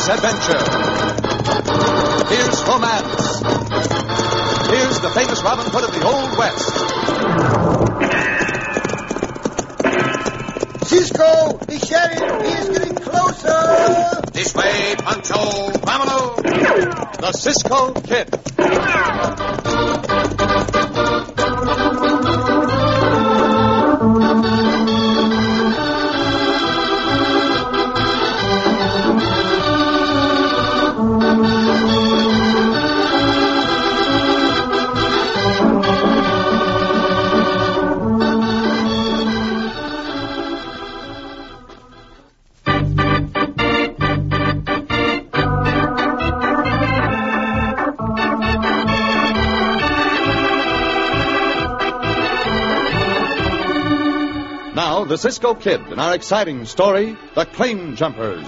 adventure. Here's romance. Here's the famous Robin Hood of the Old West. Cisco, the sheriff, he is getting closer. This way, Pancho. Vámonos. The Cisco Kid. Now, the Cisco Kid in our exciting story, The Claim Jumpers.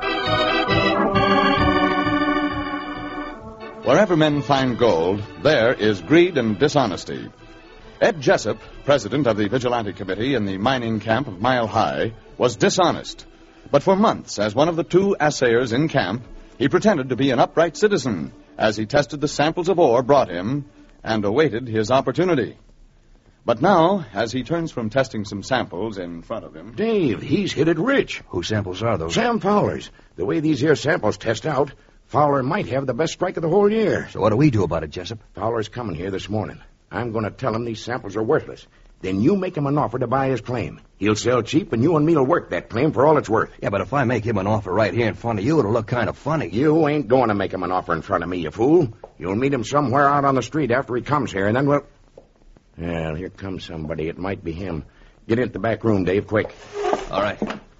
Wherever men find gold, there is greed and dishonesty. Ed Jessup, president of the Vigilante Committee in the mining camp of Mile High, was dishonest. But for months, as one of the two assayers in camp, he pretended to be an upright citizen as he tested the samples of ore brought him and awaited his opportunity. But now, as he turns from testing some samples in front of him... Dave, he's hit it rich. Whose samples are those? Sam Fowler's. The way these here samples test out, Fowler might have the best strike of the whole year. So what do we do about it, Jessup? Fowler's coming here this morning. I'm going to tell him these samples are worthless. Then you make him an offer to buy his claim. He'll sell cheap, and you and me'll work that claim for all it's worth. Yeah, but if I make him an offer right here in front of you, it'll look kind of funny. You ain't going to make him an offer in front of me, you fool. You'll meet him somewhere out on the street after he comes here, and then we'll... Well, here comes somebody. It might be him. Get into the back room, Dave, quick. All right.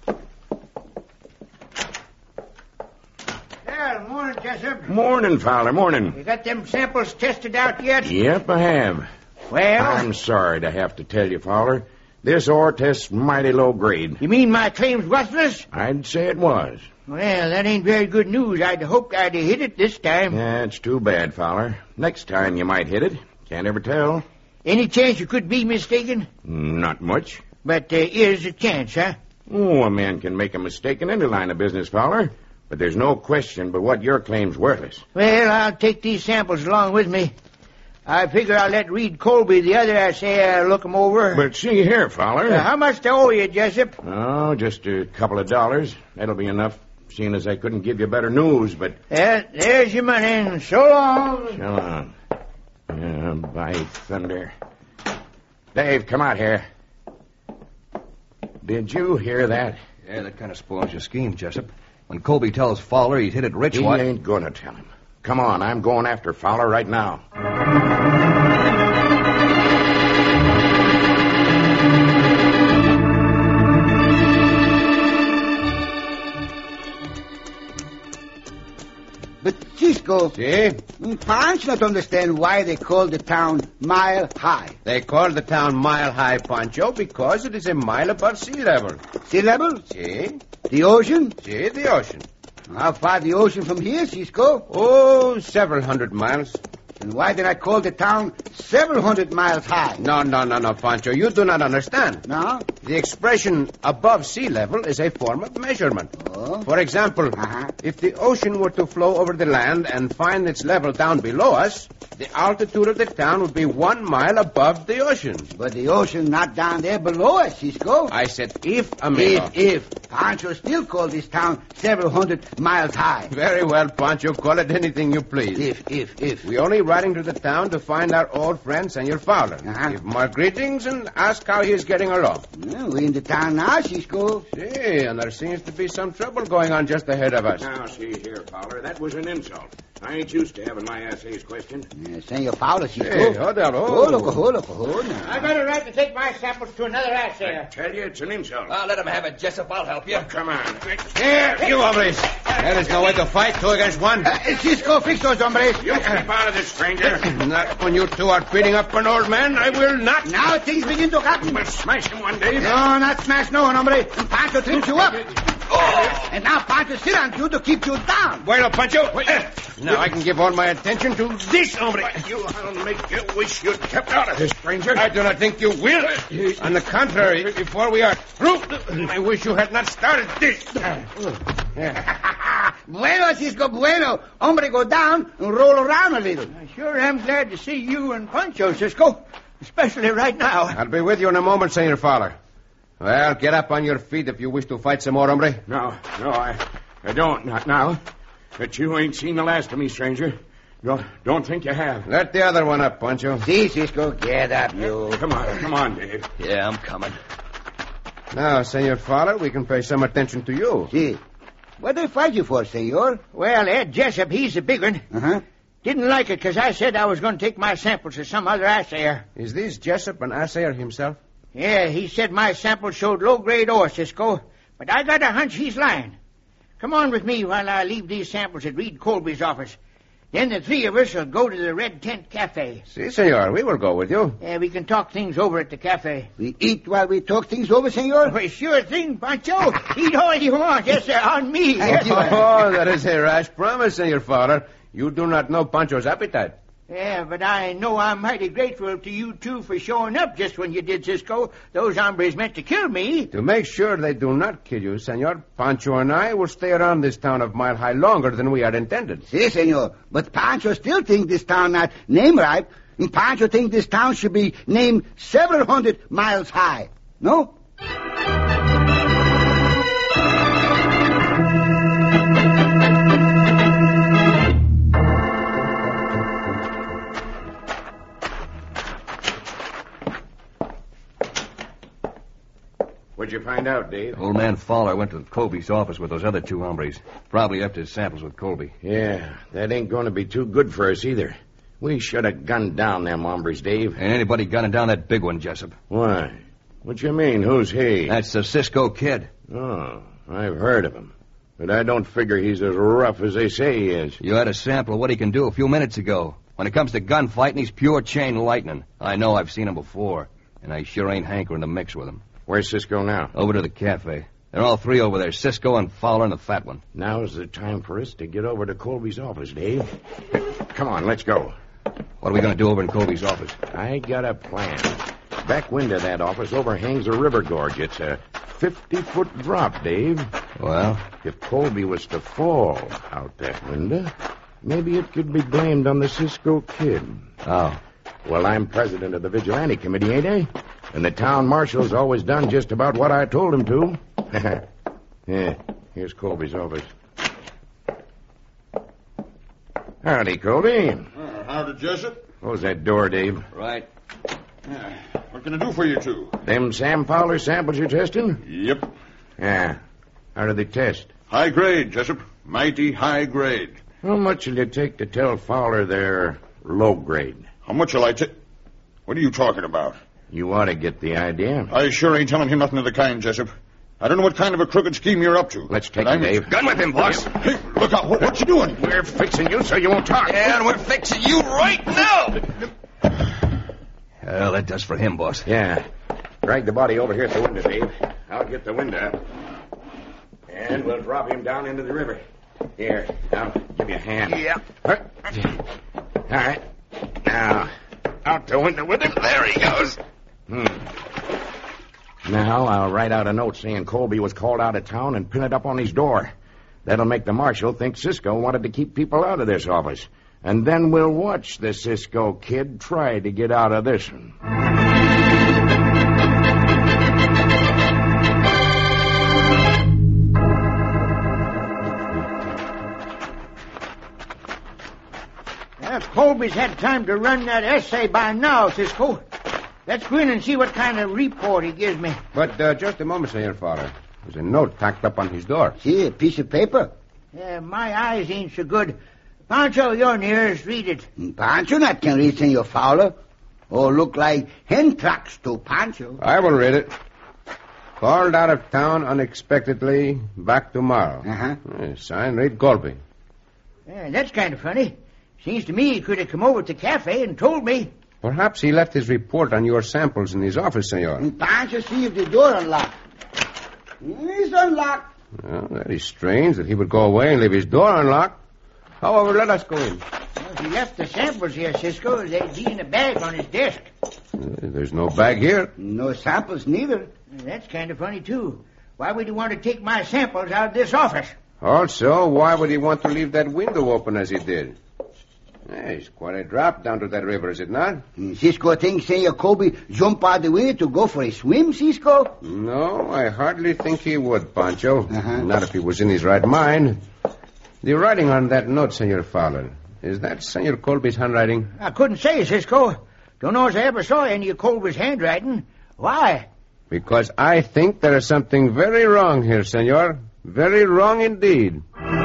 Well, morning, Jessup. Morning, Fowler, morning. You got them samples tested out yet? Yep, I have. Well? I'm sorry to have to tell you, Fowler. This ore test's mighty low grade. You mean my claim's worthless? I'd say it was. Well, that ain't very good news. I'd hoped I'd have hit it this time. That's too bad, Fowler. Next time you might hit it. Can't ever tell. Any chance you could be mistaken? Not much. But there is a chance, huh? Oh, a man can make a mistake in any line of business, Fowler. But there's no question but what your claim's worthless. Well, I'll take these samples along with me. I figure I'll let Reed Colby, the other assayer, look 'em over. But see here, Fowler. How much do I owe you, Jessup? Oh, just a couple of dollars. That'll be enough, seeing as I couldn't give you better news, but... There's your money, and so long. So long. By thunder. Dave, come out here. Did you hear that? Yeah, that kind of spoils your scheme, Jessup. When Colby tells Fowler he's hit it rich, He ain't going to tell him. Come on, I'm going after Fowler right now. But, Cisco, See? Panch not understand why they call the town Mile High. They call the town Mile High, Pancho, because it is a mile above sea level. Sea level? See? The ocean? See, the ocean. How far the ocean from here, Cisco? Oh, several hundred miles. And why did I call the town several hundred miles high? No, Pancho, you do not understand. No? The expression above sea level is a form of measurement. Oh. For example, if the ocean were to flow over the land and find its level down below us, the altitude of the town would be 1 mile above the ocean. But the ocean not down there below us, Cisco. I said if, amigo. If. Pancho still call this town several hundred miles high. Very well, Pancho. Call it anything you please. If. We only riding to the town to find our old friend, Senor Fowler. Give him our greetings and ask how he is getting along. Well, we in the town now, Cisco. See, and there seems to be some trouble going on just ahead of us. Now, see here, Fowler, that was an insult. I ain't used to having my assays questioned. Senor Fowler, Cisco. Hey, hold on. Hold now. I got a right to take my samples to another I assayer. tell you, it's an insult. Let him have it, Jessup. I'll help you. Come on. Here, you hombres. There is no way to fight 2 against 1. Cisco, fix those hombres. You keep out of this, stranger. Not when you two are beating up an old man. I will not. Now things begin to happen. We'll smash him one day. No, not smash no one, hombre. And Pancho trips you up. And now Pancho sit on you to keep you down. Bueno, Pancho. Now I can give all my attention to this hombre. You'll make you wish you'd kept out of this, stranger. I do not think you will. On the contrary, before we are through, I wish you had not started this. Bueno, Cisco, bueno. Hombre, go down and roll around a little. I sure am glad to see you and Pancho, Cisco. Especially right now. I'll be with you in a moment, Senor Fowler. Well, get up on your feet if you wish to fight some more, hombre. No, I don't. Not now. But you ain't seen the last of me, stranger. Don't think you have. Let the other one up, Pancho. See, Cisco, get up, you. Come on, Dave. Yeah, I'm coming. Now, Senor Fowler, we can pay some attention to you. See. What they fight you for, senor? Well, Ed Jessup, he's the big one. Uh-huh. Didn't like it because I said I was going to take my samples to some other assayer. Is this Jessup an assayer himself? Yeah, he said my samples showed low-grade ore, Cisco. But I got a hunch he's lying. Come on with me while I leave these samples at Reed Colby's office. Then the three of us will go to the Red Tent Cafe. Si, senor. We will go with you. Yeah, we can talk things over at the cafe. We eat while we talk things over, senor? Well, sure thing, Pancho. Eat all you want. Yes, sir, on me. Yes, sir. Oh, that is a rash promise, Senor Fowler. You do not know Pancho's appetite. Yeah, but I know I'm mighty grateful to you two for showing up just when you did, Cisco. Those hombres meant to kill me. To make sure they do not kill you, senor, Pancho and I will stay around this town of Mile High longer than we had intended. Si, senor. But Pancho still thinks this town not name right. And Pancho thinks this town should be named several hundred miles high. No? What'd you find out, Dave? Old man Fowler went to Colby's office with those other two hombres. Probably left his samples with Colby. Yeah, that ain't going to be too good for us either. We should have gunned down them hombres, Dave. Ain't anybody gunning down that big one, Jessup. Why? What you mean? Who's he? That's the Cisco Kid. Oh, I've heard of him. But I don't figure he's as rough as they say he is. You had a sample of what he can do a few minutes ago. When it comes to gunfighting, he's pure chain lightning. I know I've seen him before, and I sure ain't hankering to mix with him. Where's Cisco now? Over to the cafe. They're all three over there, Cisco and Fowler and the fat one. Now's the time for us to get over to Colby's office, Dave. Come on, let's go. What are we going to do over in Colby's office? I got a plan. Back window of that office overhangs a river gorge. It's a 50-foot drop, Dave. Well? If Colby was to fall out that window, maybe it could be blamed on the Cisco Kid. Oh. Well, I'm president of the Vigilante Committee, ain't I? And the town marshal's always done just about what I told him to. Yeah, here's Colby's office. Howdy, Colby. Howdy, Jessup. Close that door, Dave. Right. Yeah. What can I do for you two? Them Sam Fowler samples you're testing? Yep. Yeah. How do they test? High grade, Jessup. Mighty high grade. How much will you take to tell Fowler they're low grade? How much will I take? What are you talking about? You ought to get the idea. I sure ain't telling him nothing of the kind, Jessup. I don't know what kind of a crooked scheme you're up to. Let's take him, Dave. Gun with him, boss. Hey, look out. What you doing? We're fixing you so you won't talk. Yeah, and we're fixing you right now. Well, that does for him, boss. Yeah. Drag the body over here at the window, Dave. I'll get the window up. And we'll drop him down into the river. Here, I'll give you a hand. Yeah. All right. Now, out the window with him. There he goes. Now, I'll write out a note saying Colby was called out of town and pin it up on his door. That'll make the marshal think Cisco wanted to keep people out of this office. And then we'll watch the Cisco Kid try to get out of this one. Well, Colby's had time to run that essay by now, Cisco. Let's go in and see what kind of report he gives me. But just a moment, Senor Fowler. There's a note tacked up on his door. See, a piece of paper. Yeah, my eyes ain't so good. Pancho, you're nearest. Read it. Pancho not can read, Senor Fowler. Oh, look like hen tracks to Pancho. I will read it. Called out of town unexpectedly. Back tomorrow. Signed, Reed Colby. Yeah, that's kind of funny. Seems to me he could have come over to the cafe and told me. Perhaps he left his report on your samples in his office, senor. And Pancho see if the door unlocked. It's unlocked. Well, that is strange that he would go away and leave his door unlocked. However, let us go in. Well, he left the samples here, Cisco. They'd be in a bag on his desk. There's no bag here. No samples neither. That's kind of funny, too. Why would you want to take my samples out of this office? Also, why would he want to leave that window open as he did? It's quite a drop down to that river, is it not? Cisco thinks Senor Colby jump out the way to go for a swim, Cisco? No, I hardly think he would, Pancho. Uh-huh. Not if he was in his right mind. The writing on that note, Senor Fowler, is that Senor Colby's handwriting? I couldn't say, Cisco. Don't know as I ever saw any of Colby's handwriting. Why? Because I think there is something very wrong here, Senor. Very wrong indeed.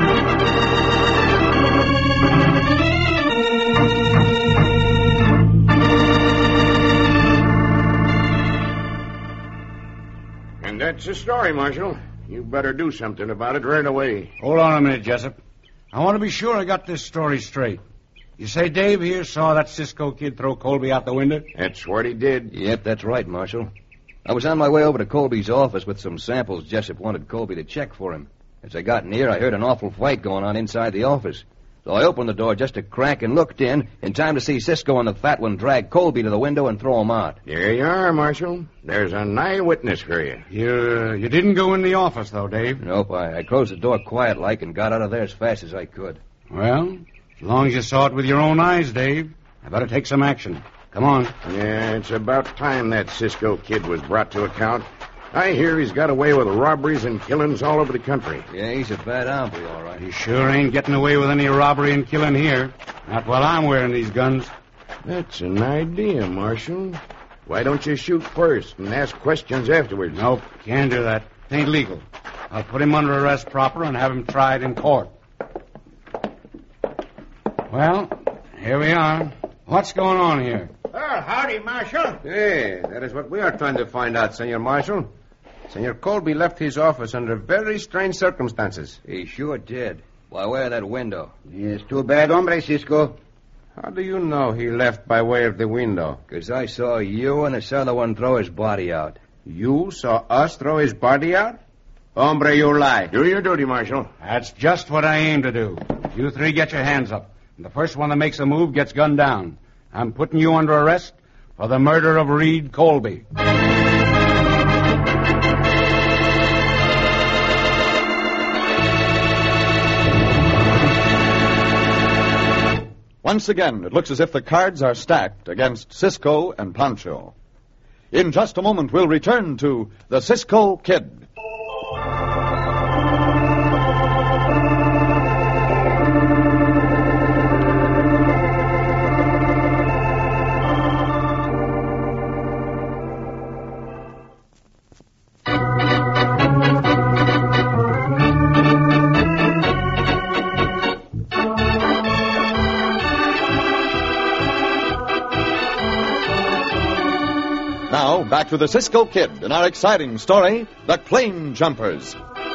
And that's the story, Marshal. You better do something about it right away. Hold on a minute, Jessup. I want to be sure I got this story straight. You say Dave here saw that Cisco kid throw Colby out the window? That's what he did. Yep, that's right, Marshal. I was on my way over to Colby's office with some samples Jessup wanted Colby to check for him. As I got near, I heard an awful fight going on inside the office. So I opened the door just a crack and looked in time to see Cisco and the fat one drag Colby to the window and throw him out. There you are, Marshal. There's an eyewitness for you. You didn't go in the office, though, Dave. Nope, I closed the door quiet-like and got out of there as fast as I could. Well, as long as you saw it with your own eyes, Dave, I better take some action. Come on. Yeah, it's about time that Cisco kid was brought to account. I hear he's got away with robberies and killings all over the country. Yeah, he's a bad hombre, all right. He sure ain't getting away with any robbery and killing here. Not while I'm wearing these guns. That's an idea, Marshal. Why don't you shoot first and ask questions afterwards? Nope, can't do that. It ain't legal. I'll put him under arrest proper and have him tried in court. Well, here we are. What's going on here? Well, howdy, Marshal. Hey, that is what we are trying to find out, Senor Marshal. Senor Colby left his office under very strange circumstances. He sure did. By way of that window. Yes, too bad, hombre, Cisco. How do you know he left by way of the window? 'Cause I saw you and this other one throw his body out. You saw us throw his body out? Hombre, you lie. Do your duty, Marshal. That's just what I aim to do. You three get your hands up. And the first one that makes a move gets gunned down. I'm putting you under arrest for the murder of Reed Colby. Once again, it looks as if the cards are stacked against Cisco and Pancho. In just a moment, we'll return to the Cisco Kid. Now, back to the Cisco Kid and our exciting story, The Claim Jumpers.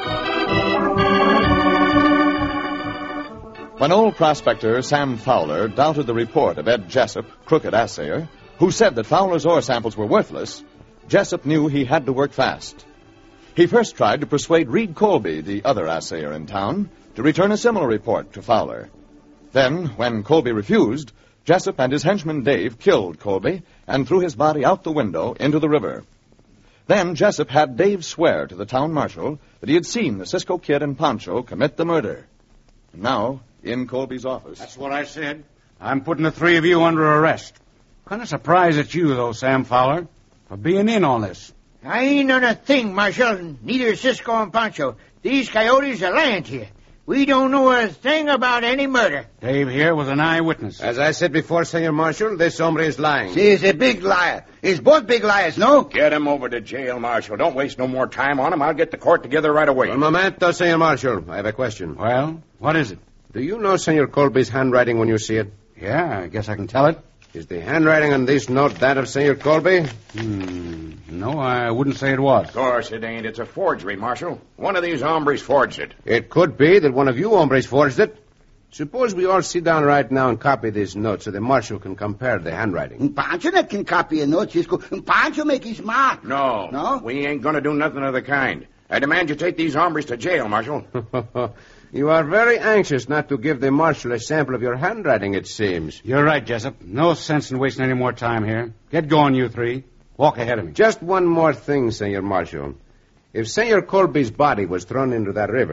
When old prospector Sam Fowler doubted the report of Ed Jessup, crooked assayer, who said that Fowler's ore samples were worthless, Jessup knew he had to work fast. He first tried to persuade Reed Colby, the other assayer in town, to return a similar report to Fowler. Then, when Colby refused, Jessup and his henchman Dave killed Colby and threw his body out the window into the river. Then Jessup had Dave swear to the town marshal that he had seen the Cisco Kid and Pancho commit the murder. And now, in Colby's office. That's what I said. I'm putting the three of you under arrest. Kind of surprised at you, though, Sam Fowler, for being in on this. I ain't on a thing, Marshal. Neither Cisco and Pancho. These coyotes are lying to you. We don't know a thing about any murder. Dave here was an eyewitness. As I said before, Senor Marshal, this hombre is lying. He's a big liar. He's both big liars, no? Get him over to jail, Marshal. Don't waste no more time on him. I'll get the court together right away. Un momento, Senor Marshal. I have a question. Well, what is it? Do you know Senor Colby's handwriting when you see it? Yeah, I guess I can tell it. Is the handwriting on this note that of Senor Colby? No, I wouldn't say it was. Of course it ain't. It's a forgery, Marshal. One of these hombres forged it. It could be that one of you hombres forged it. Suppose we all sit down right now and copy this note so the marshal can compare the handwriting. Pancho not can copy a note, Cisco. Pancho make his mark. No. No? We ain't gonna do nothing of the kind. I demand you take these hombres to jail, Marshal. You are very anxious not to give the marshal a sample of your handwriting, it seems. You're right, Jessup. No sense in wasting any more time here. Get going, you three. Walk ahead of me. Just one more thing, Senor Marshal. If Senor Colby's body was thrown into that river,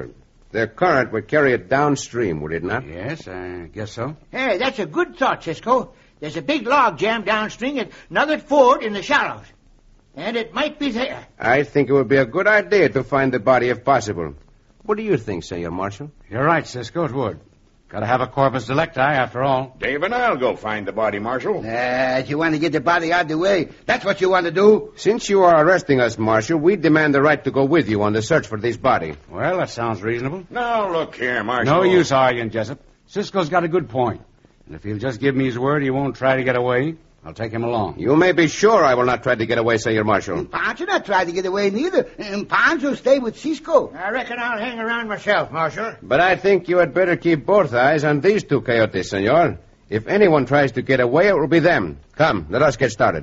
The current would carry it downstream, would it not? Yes, I guess so. Hey, that's a good thought, Cisco. There's a big log jam downstream at Nugget Ford in the shallows. And it might be there. I think it would be a good idea to find the body if possible. What do you think, Senor Marshal? You're right, Cisco, it would. Gotta have a corpus delicti, after all. Dave and I'll go find the body, Marshal. You want to get the body out of the way. That's what you want to do. Since you are arresting us, Marshal, we demand the right to go with you on the search for this body. Well, that sounds reasonable. Now, look here, Marshal. No use arguing, Jessup. Cisco's got a good point. And if he'll just give me his word he won't try to get away, I'll take him along. You may be sure I will not try to get away, Senor Marshal. Pancho not try to get away neither. Pancho stay with Cisco. I reckon I'll hang around myself, Marshal. But I think you had better keep both eyes on these two coyotes, Senor. If anyone tries to get away, it will be them. Come, let us get started.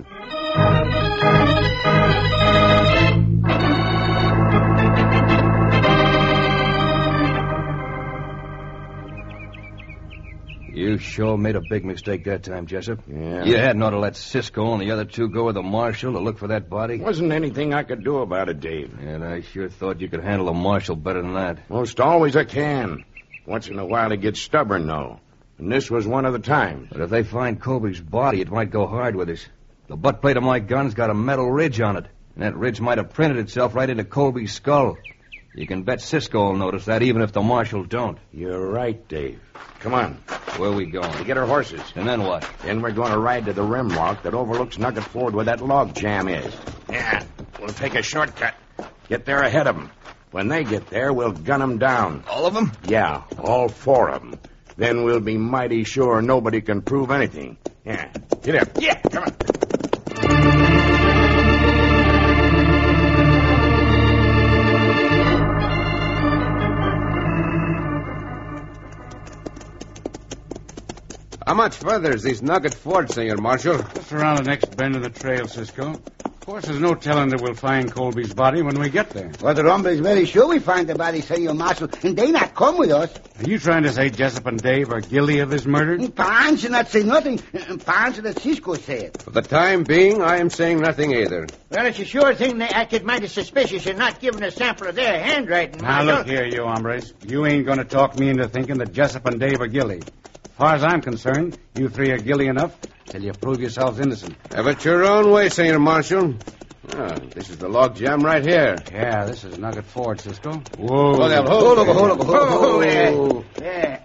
You sure made a big mistake that time, Jessup. Yeah. You hadn't ought to let Cisco and the other two go with the marshal to look for that body. Wasn't anything I could do about it, Dave. And I sure thought you could handle a marshal better than that. Most always I can. Once in a while he gets stubborn, though. And this was one of the times. But if they find Colby's body, it might go hard with us. The butt plate of my gun's got a metal ridge on it. And that ridge might have printed itself right into Colby's skull. You can bet Cisco will notice that, even if the marshal don't. You're right, Dave. Come on. Where we going? We get our horses. And then what? Then we're going to ride to the rim walk that overlooks Nugget Ford where that log jam is. Yeah, we'll take a shortcut. Get there ahead of them. When they get there, we'll gun them down. All of them? Yeah, all four of them. Then we'll be mighty sure nobody can prove anything. Yeah, get up. Yeah, come on. How much further is this Nugget Ford, Senor Marshal? Just around the next bend of the trail, Cisco. Of course, there's no telling that we'll find Colby's body when we get there. Well, the hombre is very sure we find the body, Senor Marshal, and they not come with us. Are you trying to say Jessup and Dave are guilty of this murder? Pancho not say nothing. Pancho that Cisco said. For the time being, I am saying nothing either. Well, it's a sure thing they acted mighty suspicious in not giving a sample of their handwriting, Now, Marshal. look here, you hombres. You ain't going to talk me into thinking that Jessup and Dave are guilty. As far as I'm concerned, you three are guilty enough till you prove yourselves innocent. Have it your own way, Senor Marshal. This is the log jam right here. Yeah, this is Nugget Ford, Cisco. Whoa. Hold over. Oh, yeah.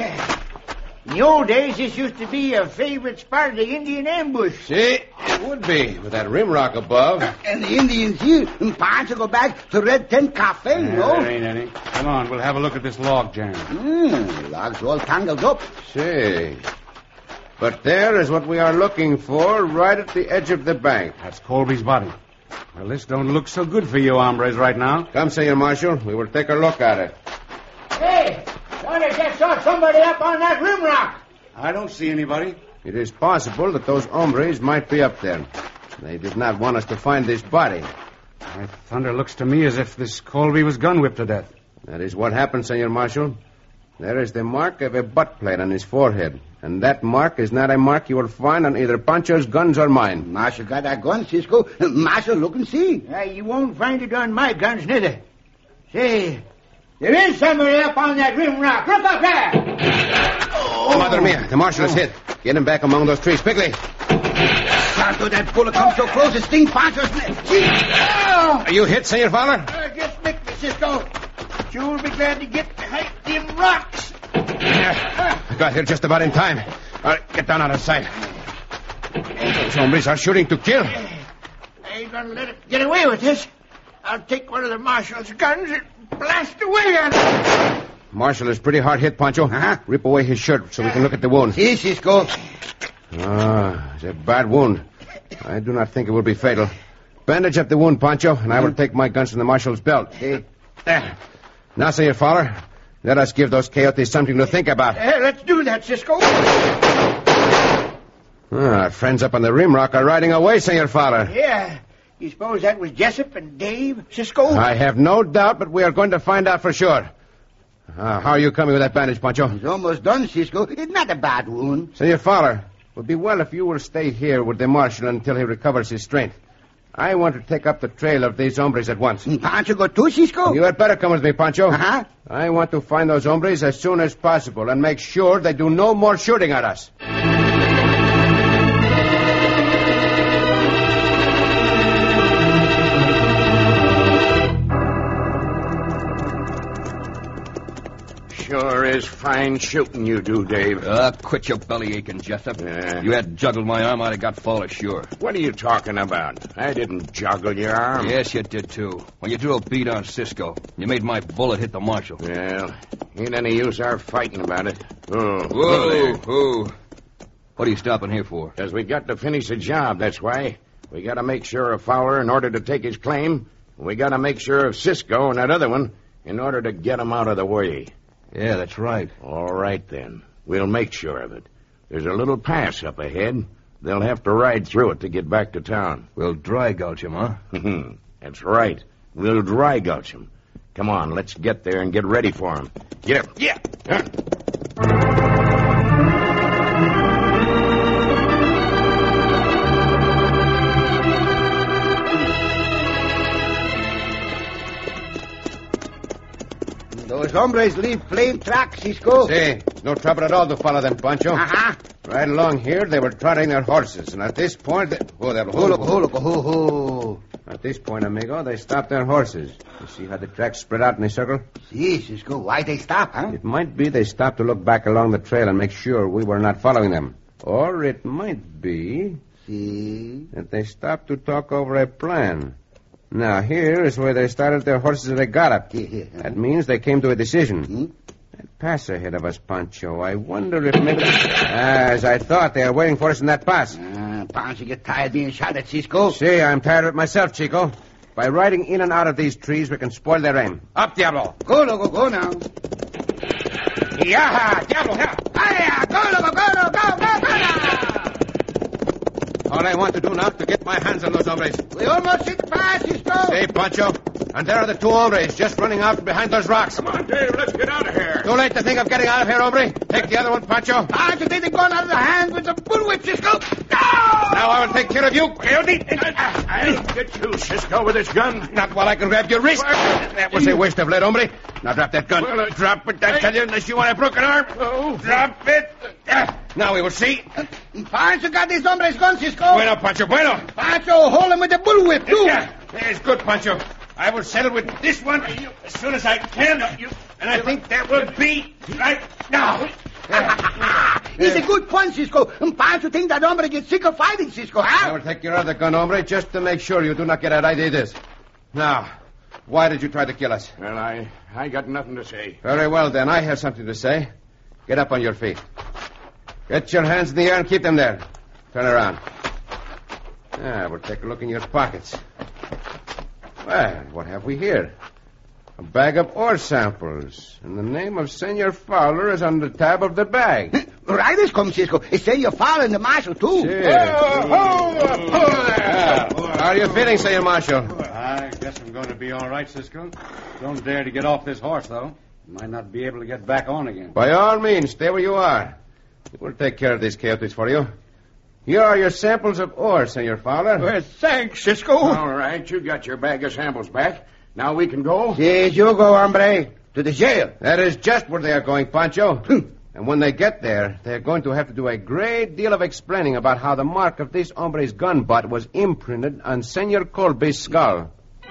In the old days, this used to be a favorite spot of the Indian ambush. See, it would be, with that rim rock above. And the Indians here, and Pancho go back to Red Tent Cafe, no? There ain't any. Come on, we'll have a look at this log jam. Logs all tangled up. See. But there is what we are looking for, right at the edge of the bank. That's Colby's body. Well, this don't look so good for you hombres right now. Come, Senor Marshal. We will take a look at it. Hey, thought I just saw somebody up on that rim rock. I don't see anybody. It is possible that those hombres might be up there. They did not want us to find this body. My thunder looks to me as if this Colby was gun-whipped to death. That is what happened, Senor Marshal. There is the mark of a butt plate on his forehead. And that mark is not a mark you will find on either Pancho's guns or mine. Marshal got that gun, Cisco. Marshal, look and see. You won't find it on my guns, neither. Say, there is somebody up on that rim rock. Look up there! Oh, Madre mia, the marshal is hit. Get him back among those trees, quickly. Santo, that bullet comes so close, it stings Pancho's neck. Are you hit, Senor Fowler? Just make me, Cisco. You'll be glad to get behind them rocks. I got here just about in time. All right, get down out of sight. Those hombres are shooting to kill. I ain't gonna let it get away with this. I'll take one of the marshal's guns and blast away at it. Marshal is pretty hard hit, Pancho. Rip away his shirt so we can look at the wound. See, Cisco. It's a bad wound. I do not think it will be fatal. Bandage up the wound, Pancho, and I will take my guns from the marshal's belt. There. Now, Senor Fowler, let us give those coyotes something to think about. Let's do that, Cisco. Our friends up on the rim rock are riding away, Senor Fowler. Yeah. You suppose that was Jessup and Dave, Cisco? I have no doubt, but we are going to find out for sure. How are you coming with that bandage, Pancho? It's almost done, Cisco. It's not a bad wound. Senor Fowler, it would be well if you will stay here with the marshal until he recovers his strength. I want to take up the trail of these hombres at once. Pancho go too, Cisco? You had better come with me, Pancho. Uh-huh. I want to find those hombres as soon as possible and make sure they do no more shooting at us. Sure is fine shooting you do, Dave. Quit your belly aching, Jessup. Yeah. You had juggled my arm, I'd have got Fowler sure. What are you talking about? I didn't joggle your arm. Yes, you did, too. When you drew a bead on Cisco, you made my bullet hit the marshal. Well, ain't any use our fighting about it. Whoa. What are you stopping here for? Because we got to finish the job, that's why. We got to make sure of Fowler in order to take his claim. We got to make sure of Cisco and that other one in order to get him out of the way. Yeah, that's right. All right, then. We'll make sure of it. There's a little pass up ahead. They'll have to ride through it to get back to town. We'll dry gulch him, huh? That's right. We'll dry gulch him. Come on, let's get there and get ready for him. Get up. Yeah. Those hombres leave plain tracks, Cisco. See, no trouble at all to follow them, Pancho. Uh-huh. Right along here, they were trotting their horses, and at this point... At this point, amigo, they stopped their horses. You see how the tracks spread out in a circle? See, Cisco, why they stop, huh? It might be they stopped to look back along the trail and make sure we were not following them. Or it might be... See? that they stopped to talk over a plan. Now, here is where they started their horses at a gallop. That means they came to a decision. That pass ahead of us, Pancho. I wonder if maybe... as I thought, they are waiting for us in that pass. Pancho get tired being shot at, Cisco. See, I'm tired of it myself, Chico. By riding in and out of these trees, we can spoil their aim. Up, Diablo. Go, loco, go now. Yeah, Diablo, yeah. Hiya, go, loco, go. All I want to do now is to get my hands on those hombres. We almost hit the pass, Cisco. Hey, Pancho. And there are the two hombres just running out from behind those rocks. Come on, Dave, let's get out of here. Too late to think of getting out of here, hombre. Take the other one, Pancho. Pancho, they've gone out of the hands with the bullwhip, Cisco. No! Now I will take care of you. I'll get you, Cisco, with this gun. Not while I can grab your wrist. That was a waste of lead, hombre. Now drop that gun. Well, drop it, I tell you, unless you want a broken arm. Oh. Drop it. Now we will see. Pancho got these hombres' guns, Cisco. Bueno, Pancho, bueno. Pancho, hold him with the bullwhip, too. Yeah, it's good, Pancho. I will settle with this one as soon as I can. And I think that will be right now. He's a good punch, Cisco. Pancho think that hombre gets sick of fighting, Cisco, huh? I will take your other gun, hombre, just to make sure you do not get an idea of this. Now, why did you try to kill us? Well, I got nothing to say. Very well, then. I have something to say. Get up on your feet. Get your hands in the air and keep them there. Turn around. We'll take a look in your pockets. Well, what have we here? A bag of ore samples. And the name of Senor Fowler is on the tab of the bag. Riders come, Cisco. It's Senor Fowler and the marshal, too. How are you feeling, Senor Marshal? I guess I'm going to be all right, Cisco. Don't dare to get off this horse, though. Might not be able to get back on again. By all means, stay where you are. We'll take care of these coyotes for you. Here are your samples of ore, Senor Fowler. Well, thanks, Cisco. All right, you got your bag of samples back. Now we can go? Yes, you go, hombre. To the jail. That is just where they are going, Pancho. And when they get there, they're going to have to do a great deal of explaining about how the mark of this hombre's gun butt was imprinted on Senor Colby's skull.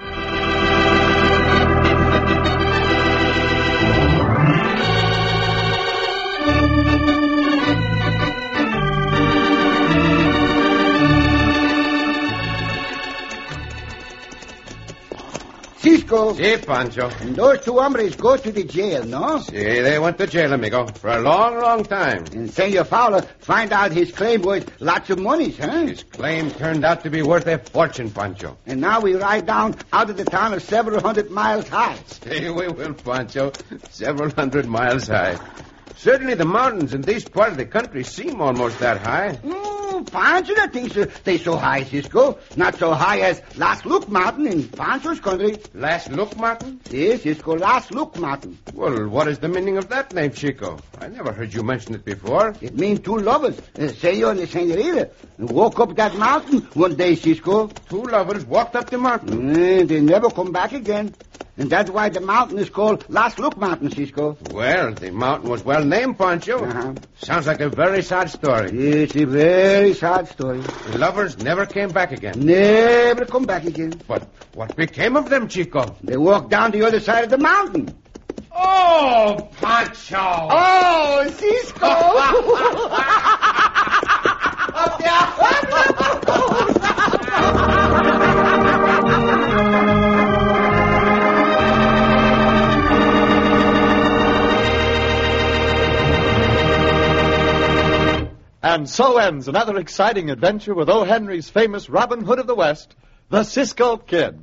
Cisco. Si, Pancho. And those two hombres go to the jail, no? Si, they went to jail, amigo, for a long, long time. And Senor Fowler find out his claim worth lots of monies, huh? His claim turned out to be worth a fortune, Pancho. And now we ride down out of the town of several hundred miles high. Si, we will, Pancho. Several hundred miles high. Certainly the mountains in this part of the country seem almost that high. Oh, Pancho thinks they so high, Cisco. Not so high as Last Look Mountain in Pancho's country. Last Look Mountain? Yes, Cisco, Last Look Mountain. Well, what is the meaning of that name, Chico? I never heard you mention it before. It means two lovers, Senor and Senorita, walk up that mountain one day, Cisco. Two lovers walked up the mountain. They never come back again. And that's why the mountain is called Last Look Mountain, Cisco. Well, the mountain was well named, Pancho. Sounds like a very sad story. Yes, a very sad story. The lovers never came back again. Never come back again. But what became of them, Chico? They walked down the other side of the mountain. Oh, Pancho! Oh, Cisco! And so ends another exciting adventure with O. Henry's famous Robin Hood of the West, the Cisco Kid.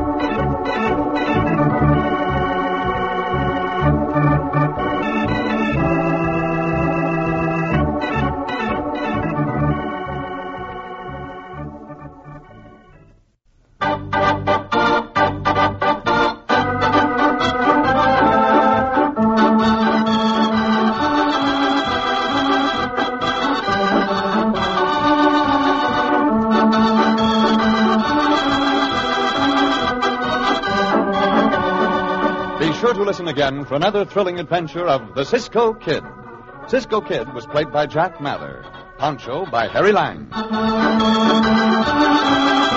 Be sure to listen again for another thrilling adventure of the Cisco Kid. Cisco Kid was played by Jack Mather. Pancho by Harry Lang.